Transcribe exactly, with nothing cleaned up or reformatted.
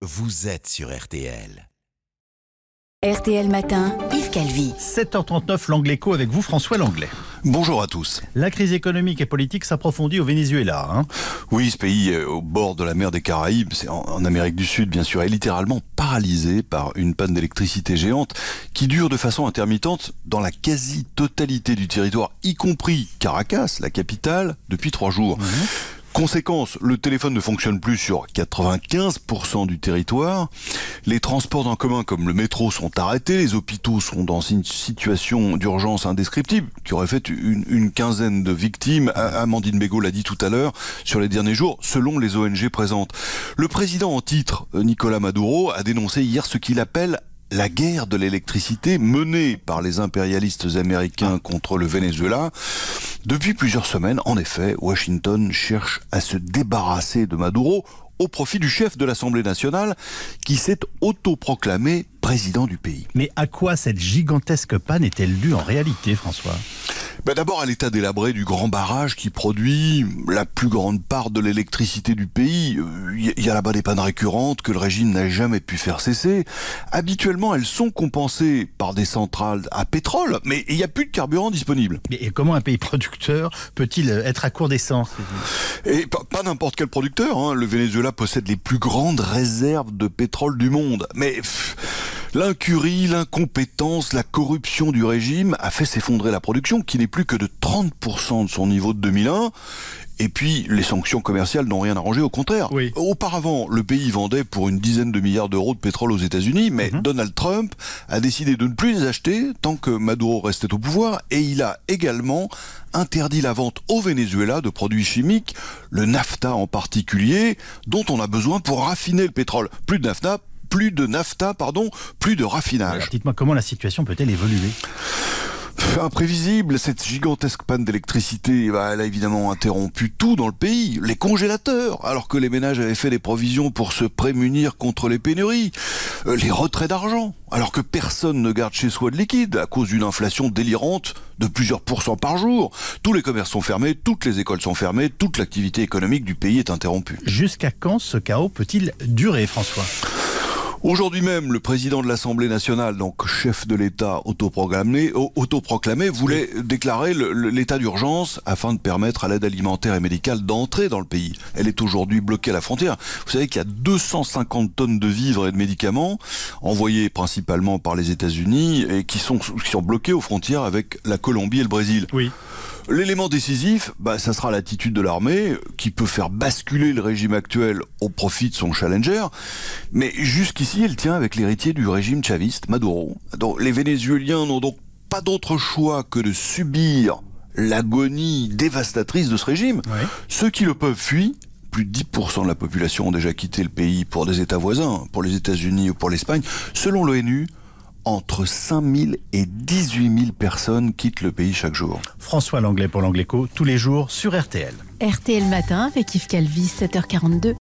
vous êtes sur R T L. R T L Matin, Yves Calvi. sept heures trente-neuf, l'Angléco avec vous, François Langlais. Bonjour à tous. La crise économique et politique s'approfondit au Venezuela. Hein. Oui, ce pays euh, au bord de la mer des Caraïbes, c'est en, en Amérique du Sud bien sûr, est littéralement paralysé par une panne d'électricité géante qui dure de façon intermittente dans la quasi-totalité du territoire, y compris Caracas, la capitale, depuis trois jours. Mmh. Conséquence, le téléphone ne fonctionne plus sur quatre-vingt-quinze pour cent du territoire. Les transports en commun comme le métro sont arrêtés. Les hôpitaux sont dans une situation d'urgence indescriptible qui aurait fait une, une quinzaine de victimes. Amandine Bégaud l'a dit tout à l'heure sur les derniers jours, selon les O N G présentes. Le président en titre, Nicolás Maduro, a dénoncé hier ce qu'il appelle la guerre de l'électricité menée par les impérialistes américains contre le Venezuela. Depuis plusieurs semaines, en effet, Washington cherche à se débarrasser de Maduro au profit du chef de l'Assemblée nationale qui s'est autoproclamé président du pays. Mais à quoi cette gigantesque panne est-elle due en réalité, François ? Ben d'abord à l'état délabré du grand barrage qui produit la plus grande part de l'électricité du pays. Il y a là-bas des pannes récurrentes que le régime n'a jamais pu faire cesser. Habituellement, elles sont compensées par des centrales à pétrole, mais il n'y a plus de carburant disponible. Et comment un pays producteur peut-il être à court d'essence ? Et pas, pas n'importe quel producteur, hein. Le Venezuela possède les plus grandes réserves de pétrole du monde. Mais pff, l'incurie, l'incompétence, la corruption du régime a fait s'effondrer la production qui n'est plus que de trente pour cent de son niveau de deux mille un. Et puis, les sanctions commerciales n'ont rien arrangé, au contraire. Oui. Auparavant, le pays vendait pour une dizaine de milliards d'euros de pétrole aux États-Unis, mais mmh. Donald Trump a décidé de ne plus les acheter tant que Maduro restait au pouvoir, et il a également interdit la vente au Venezuela de produits chimiques, le nafta en particulier, dont on a besoin pour raffiner le pétrole. Plus de nafta, plus de nafta, pardon, plus de raffinage. Alors, dites-moi comment la situation peut-elle évoluer ? Imprévisible, cette gigantesque panne d'électricité, bah, elle a évidemment interrompu tout dans le pays. Les congélateurs, alors que les ménages avaient fait des provisions pour se prémunir contre les pénuries. Euh, les retraits d'argent, alors que personne ne garde chez soi de liquide à cause d'une inflation délirante de plusieurs pourcents par jour. Tous les commerces sont fermés, toutes les écoles sont fermées, toute l'activité économique du pays est interrompue. Jusqu'à quand ce chaos peut-il durer, François ? Aujourd'hui même, le président de l'Assemblée nationale, donc chef de l'État autoproclamé, autoproclamé voulait déclarer le, le, l'état d'urgence afin de permettre à l'aide alimentaire et médicale d'entrer dans le pays. Elle est aujourd'hui bloquée à la frontière. Vous savez qu'il y a deux cent cinquante tonnes de vivres et de médicaments envoyés principalement par les États-Unis et qui sont, qui sont bloqués aux frontières avec la Colombie et le Brésil. Oui. L'élément décisif, bah, ça sera l'attitude de l'armée qui peut faire basculer le régime actuel au profit de son challenger. Mais jusqu'ici, elle tient avec l'héritier du régime chaviste, Maduro. Donc, les Vénézuéliens n'ont donc pas d'autre choix que de subir l'agonie dévastatrice de ce régime. Oui. Ceux qui le peuvent fuient. Plus de dix pour cent de la population ont déjà quitté le pays pour des États voisins, pour les États-Unis ou pour l'Espagne. Selon l'ONU, entre cinq mille et dix-huit mille personnes quittent le pays chaque jour. François Langlais pour l'Angléco, tous les jours sur R T L. R T L Matin avec Yves Calvi, sept heures quarante-deux.